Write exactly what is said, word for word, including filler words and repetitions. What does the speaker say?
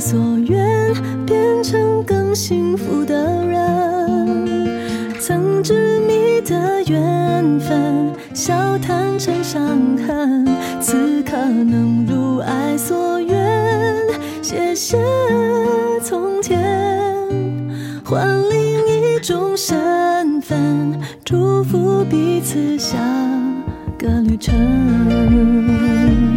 所愿，变成更幸福的人。曾执迷的缘分，笑谈成伤痕，此刻能如爱所愿，谢谢从前，换另一种身份，祝福彼此下个旅程。